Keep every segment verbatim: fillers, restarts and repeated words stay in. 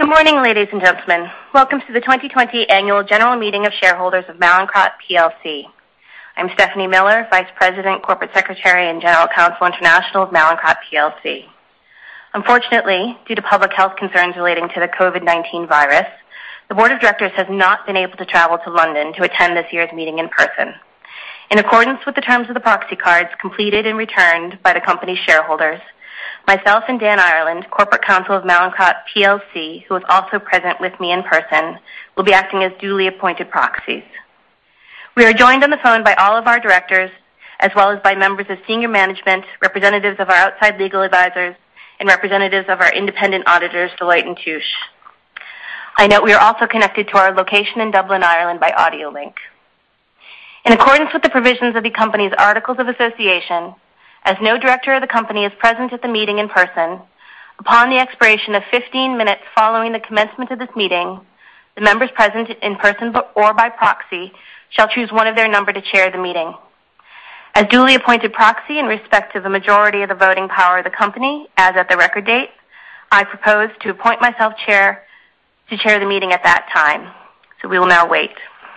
Good morning, ladies and gentlemen. Welcome to the twenty twenty Annual General Meeting of Shareholders of Mallinckrodt P L C. I'm Stephanie Miller, Vice President, Corporate Secretary, and General Counsel International of Mallinckrodt P L C. Unfortunately, due to public health concerns relating to the COVID nineteen virus, the Board of Directors has not been able to travel to London to attend this year's meeting in person. In accordance with the terms of the proxy cards completed and returned by the company's shareholders, myself and Dan Ireland, Corporate Counsel of Mallinckrodt P L C, who is also present with me in person, will be acting as duly appointed proxies. We are joined on the phone by all of our directors, as well as by members of senior management, representatives of our outside legal advisors, and representatives of our independent auditors, Deloitte and Touche. I note we are also connected to our location in Dublin, Ireland by audio link. In accordance with the provisions of the company's Articles of Association, as no director of the company is present at the meeting in person, upon the expiration of fifteen minutes following the commencement of this meeting, the members present in person or by proxy shall choose one of their number to chair the meeting. As duly appointed proxy in respect of the majority of the voting power of the company, as at the record date, I propose to appoint myself chair to chair the meeting at that time. So we will now wait.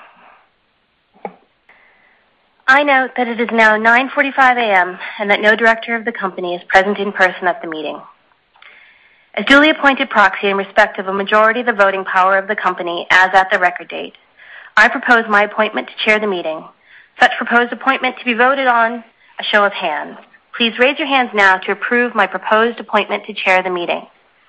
I note that it is now nine forty-five a.m. and that no director of the company is present in person at the meeting. As duly appointed proxy in respect of a majority of the voting power of the company as at the record date, I propose my appointment to chair the meeting. Such proposed appointment to be voted on a show of hands. Please raise your hands now to approve my proposed appointment to chair the meeting.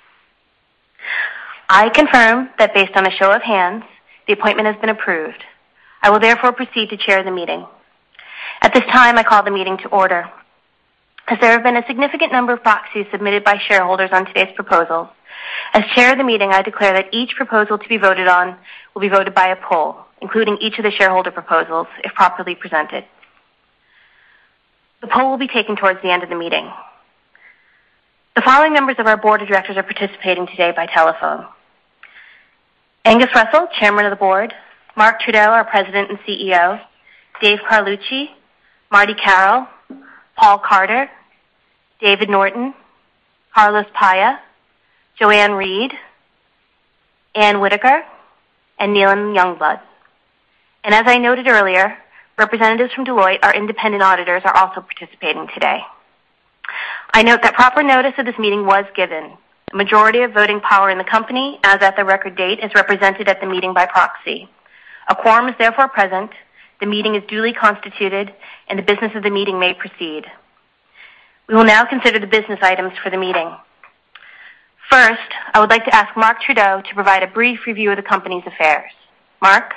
I confirm that based on a show of hands, the appointment has been approved. I will therefore proceed to chair the meeting. At this time, I call the meeting to order. As there have been a significant number of proxies submitted by shareholders on today's proposals, as chair of the meeting, I declare that each proposal to be voted on will be voted by a poll, including each of the shareholder proposals, if properly presented. The poll will be taken towards the end of the meeting. The following members of our Board of Directors are participating today by telephone. Angus Russell, Chairman of the Board, Mark Trudeau, our President and C E O, Dave Carlucci, Marty Carroll, Paul Carter, David Norton, Carlos Paya, Joanne Reed, Ann Whitaker, and Neelan Youngblood. And as I noted earlier, representatives from Deloitte, our independent auditors, are also participating today. I note that proper notice of this meeting was given. The majority of voting power in the company, as at the record date, is represented at the meeting by proxy. A quorum is therefore present, the meeting is duly constituted, and the business of the meeting may proceed. We will now consider the business items for the meeting. First, I would like to ask Mark Trudeau to provide a brief review of the company's affairs. Mark?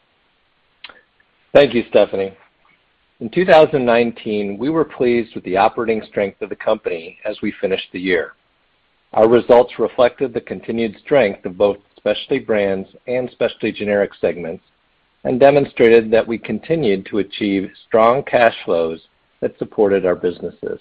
Thank you, Stephanie. In two thousand nineteen, we were pleased with the operating strength of the company as we finished the year. Our results reflected the continued strength of both specialty brands and specialty generic segments and demonstrated that we continued to achieve strong cash flows that supported our businesses.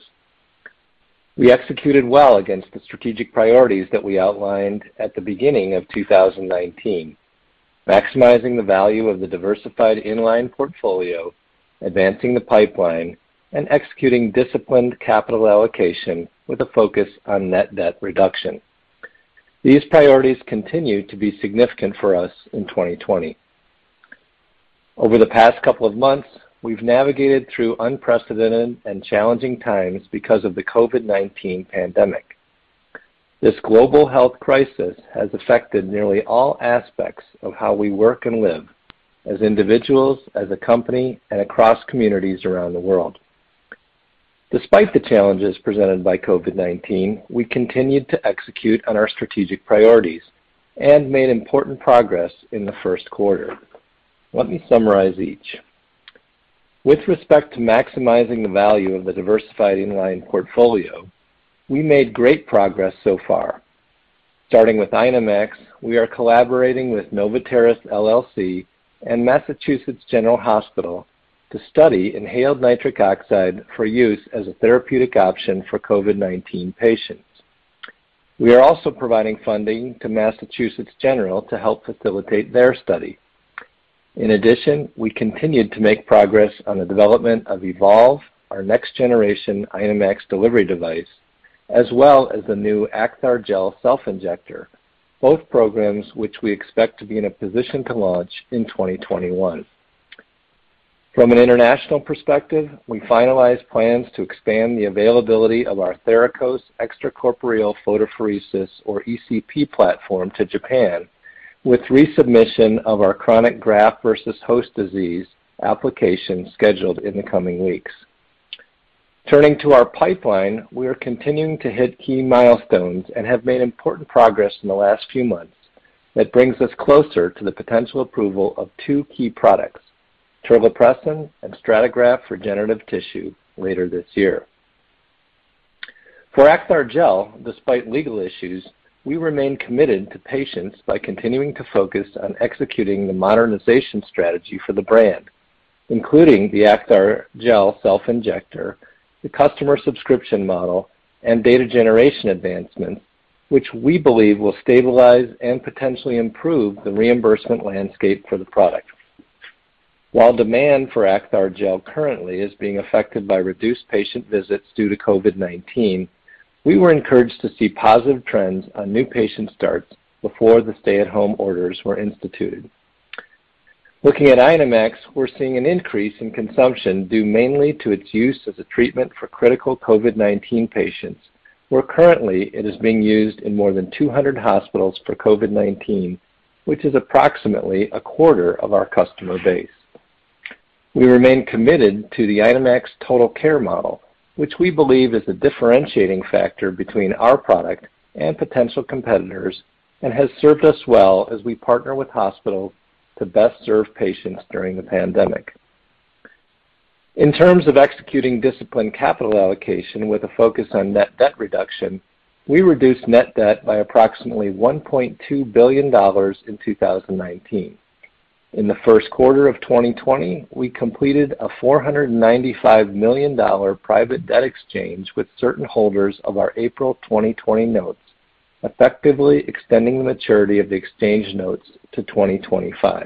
We executed well against the strategic priorities that we outlined at the beginning of two thousand nineteen, maximizing the value of the diversified inline portfolio, advancing the pipeline, and executing disciplined capital allocation with a focus on net debt reduction. These priorities continue to be significant for us in twenty twenty. Over the past couple of months, we've navigated through unprecedented and challenging times because of the COVID nineteen pandemic. This global health crisis has affected nearly all aspects of how we work and live, as individuals, as a company, and across communities around the world. Despite the challenges presented by COVID nineteen, we continued to execute on our strategic priorities and made important progress in the first quarter. Let me summarize each. With respect to maximizing the value of the diversified inline portfolio, we made great progress so far. Starting with INOmax, we are collaborating with Novoteris L L C and Massachusetts General Hospital to study inhaled nitric oxide for use as a therapeutic option for COVID nineteen patients. We are also providing funding to Massachusetts General to help facilitate their study. In addition, we continued to make progress on the development of Evolve, our next-generation INOmax delivery device, as well as the new Acthar Gel self-injector, both programs which we expect to be in a position to launch in twenty twenty-one. From an international perspective, we finalized plans to expand the availability of our Therakos extracorporeal photopheresis, or E C P platform, to Japan, with resubmission of our chronic graft versus host disease application scheduled in the coming weeks. Turning to our pipeline, we are continuing to hit key milestones and have made important progress in the last few months that brings us closer to the potential approval of two key products, terlipressin and StrataGraft regenerative tissue, later this year. For Acthar Gel, despite legal issues, we remain committed to patients by continuing to focus on executing the modernization strategy for the brand, including the Acthar Gel self-injector, the customer subscription model, and data generation advancements, which we believe will stabilize and potentially improve the reimbursement landscape for the product. While demand for Acthar Gel currently is being affected by reduced patient visits due to COVID nineteen, we were encouraged to see positive trends on new patient starts before the stay-at-home orders were instituted. Looking at INOmax, we're seeing an increase in consumption due mainly to its use as a treatment for critical COVID nineteen patients, where currently it is being used in more than two hundred hospitals for COVID nineteen, which is approximately a quarter of our customer base. We remain committed to the INOmax Total Care model, which we believe is a differentiating factor between our product and potential competitors and has served us well as we partner with hospitals to best serve patients during the pandemic. In terms of executing disciplined capital allocation with a focus on net debt reduction, we reduced net debt by approximately one point two billion dollars in two thousand nineteen. In the first quarter of twenty twenty, we completed a four hundred ninety-five million dollars private debt exchange with certain holders of our April twenty twenty notes, effectively extending the maturity of the exchange notes to twenty twenty-five.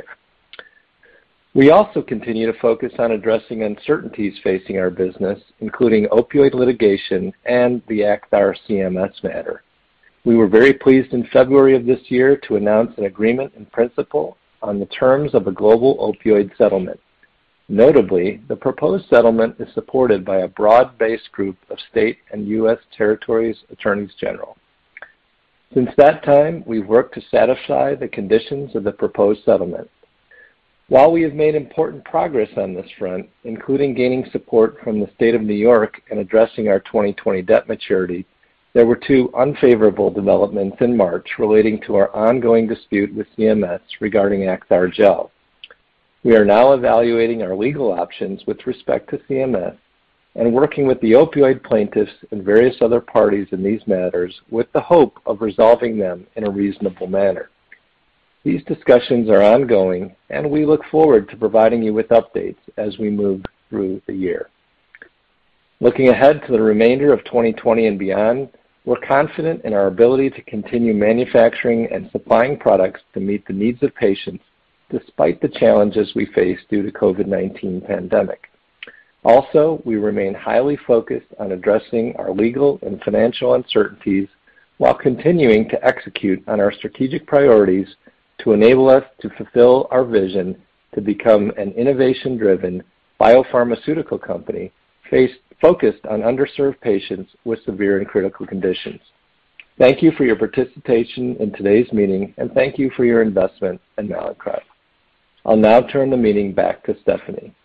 We also continue to focus on addressing uncertainties facing our business, including opioid litigation and the Acthar C M S matter. We were very pleased in February of this year to announce an agreement in principle on the terms of a global opioid settlement. Notably, the proposed settlement is supported by a broad-based group of state and U S territories' attorneys general. Since that time, we've worked to satisfy the conditions of the proposed settlement. While we have made important progress on this front, including gaining support from the state of New York and addressing our twenty twenty debt maturity, there were two unfavorable developments in March relating to our ongoing dispute with C M S regarding Acthar Gel. We are now evaluating our legal options with respect to C M S and working with the opioid plaintiffs and various other parties in these matters with the hope of resolving them in a reasonable manner. These discussions are ongoing, and we look forward to providing you with updates as we move through the year. Looking ahead to the remainder of twenty twenty and beyond, we're confident in our ability to continue manufacturing and supplying products to meet the needs of patients despite the challenges we face due to COVID nineteen pandemic. Also, we remain highly focused on addressing our legal and financial uncertainties while continuing to execute on our strategic priorities to enable us to fulfill our vision to become an innovation-driven biopharmaceutical company faced, focused on underserved patients with severe and critical conditions. Thank you for your participation in today's meeting, and thank you for your investment in Mallinckrodt. I'll now turn the meeting back to Stephanie.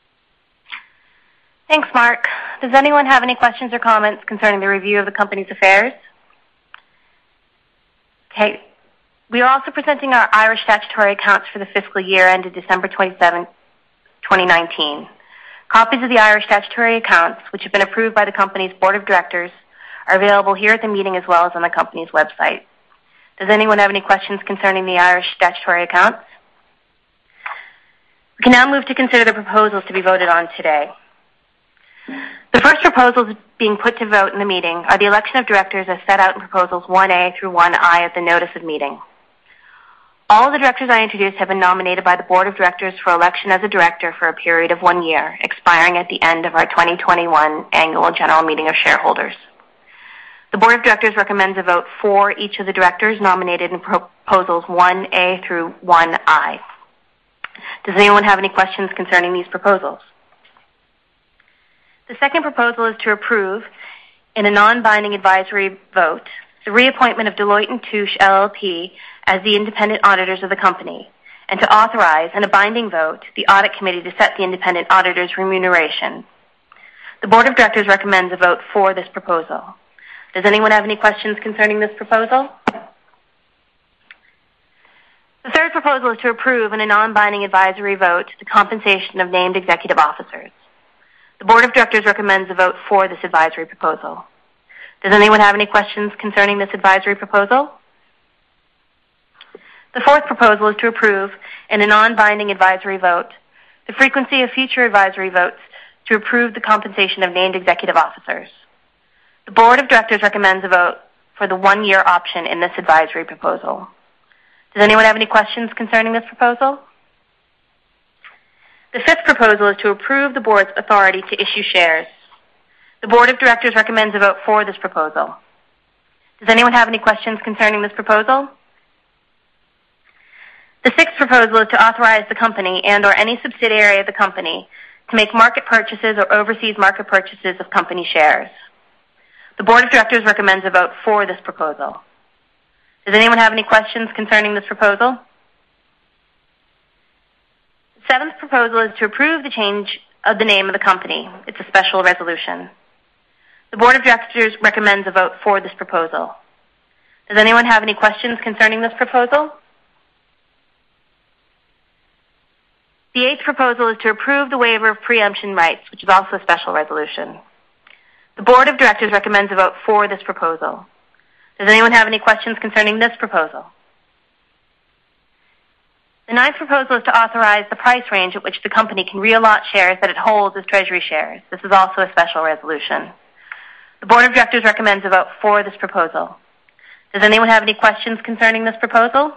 Thanks, Mark. Does anyone have any questions or comments concerning the review of the company's affairs? Okay. We are also presenting our Irish statutory accounts for the fiscal year ended December twenty-seventh, twenty nineteen. Copies of the Irish statutory accounts, which have been approved by the company's board of directors, are available here at the meeting as well as on the company's website. Does anyone have any questions concerning the Irish statutory accounts? We can now move to consider the proposals to be voted on today. The first proposals being put to vote in the meeting are the election of directors as set out in proposals one A through one I of the notice of meeting. All of the directors I introduced have been nominated by the board of directors for election as a director for a period of one year, expiring at the end of our twenty twenty-one annual general meeting of shareholders. The Board of Directors recommends a vote for each of the directors nominated in proposals one A through one I. Does anyone have any questions concerning these proposals? The second proposal is to approve, in a non-binding advisory vote, the reappointment of Deloitte and Touche L L P as the independent auditors of the company, and to authorize, in a binding vote, the Audit Committee to set the independent auditor's remuneration. The Board of Directors recommends a vote for this proposal. Does anyone have any questions concerning this proposal? The third proposal is to approve, in a non-binding advisory vote, the compensation of named executive officers. The Board of Directors recommends a vote for this advisory proposal. Does anyone have any questions concerning this advisory proposal? The fourth proposal is to approve, in a non-binding advisory vote, the frequency of future advisory votes to approve the compensation of named executive officers. The Board of Directors recommends a vote for the one-year option in this advisory proposal. Does anyone have any questions concerning this proposal? The fifth proposal is to approve the Board's authority to issue shares. The Board of Directors recommends a vote for this proposal. Does anyone have any questions concerning this proposal? The sixth proposal is to authorize the company and or any subsidiary of the company to make market purchases or overseas market purchases of company shares. The Board of Directors recommends a vote for this proposal. Does anyone have any questions concerning this proposal? The seventh proposal is to approve the change of the name of the company. It's a special resolution. The Board of Directors recommends a vote for this proposal. Does anyone have any questions concerning this proposal? The eighth proposal is to approve the waiver of preemption rights, which is also a special resolution. The Board of Directors recommends a vote for this proposal. Does anyone have any questions concerning this proposal? The ninth proposal is to authorize the price range at which the company can reallot shares that it holds as treasury shares. This is also a special resolution. The Board of Directors recommends a vote for this proposal. Does anyone have any questions concerning this proposal?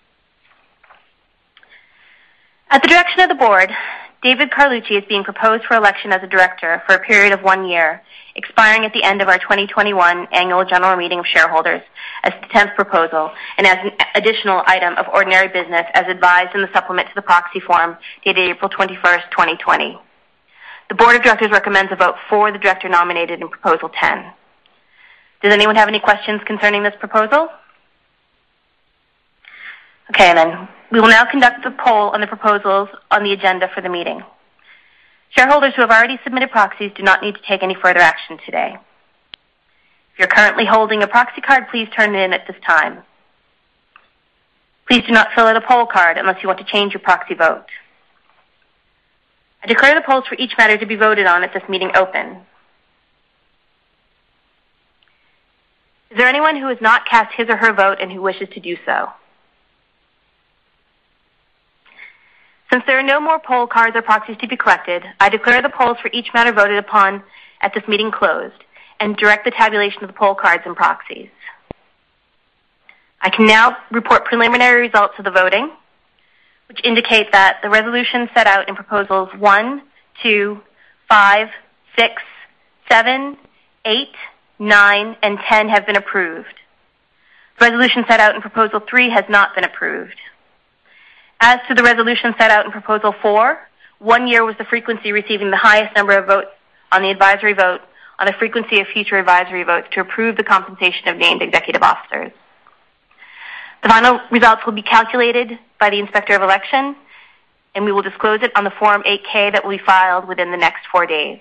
At the direction of the Board, David Carlucci is being proposed for election as a director for a period of one year, expiring at the end of our twenty twenty-one Annual General Meeting of Shareholders as the tenth proposal and as an additional item of ordinary business as advised in the supplement to the proxy form dated April twenty-first, twenty twenty. The Board of Directors recommends a vote for the director nominated in Proposal ten. Does anyone have any questions concerning this proposal? Okay, then. We will now conduct the poll on the proposals on the agenda for the meeting. Shareholders who have already submitted proxies do not need to take any further action today. If you're currently holding a proxy card, please turn it in at this time. Please do not fill out a poll card unless you want to change your proxy vote. I declare the polls for each matter to be voted on at this meeting open. Is there anyone who has not cast his or her vote and who wishes to do so? Since there are no more poll cards or proxies to be collected, I declare the polls for each matter voted upon at this meeting closed and direct the tabulation of the poll cards and proxies. I can now report preliminary results of the voting, which indicate that the resolutions set out in proposals one, two, five, six, seven, eight, nine, and ten have been approved. The resolution set out in proposal three has not been approved. As to the resolution set out in Proposal four, one year was the frequency receiving the highest number of votes on the advisory vote on the frequency of future advisory votes to approve the compensation of named executive officers. The final results will be calculated by the Inspector of Election, and we will disclose it on the Form eight K that will be filed within the next four days.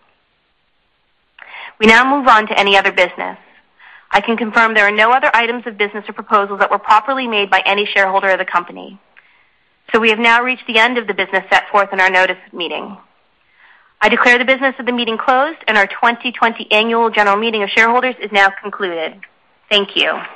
We now move on to any other business. I can confirm there are no other items of business or proposals that were properly made by any shareholder of the company. So we have now reached the end of the business set forth in our notice of meeting. I declare the business of the meeting closed and our twenty twenty Annual General Meeting of Shareholders is now concluded. Thank you.